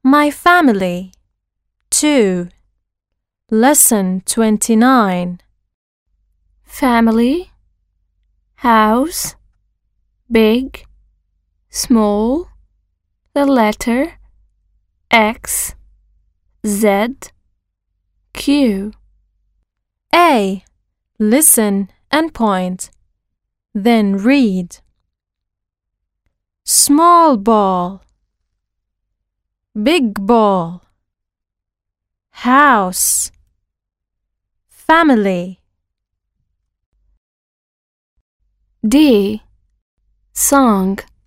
My family. 2. Lesson 29. Family, house, big, small, the letter X, Z, Q. A. Listen and point. Then read. Small ball. Big ball. House. Family. D. Song.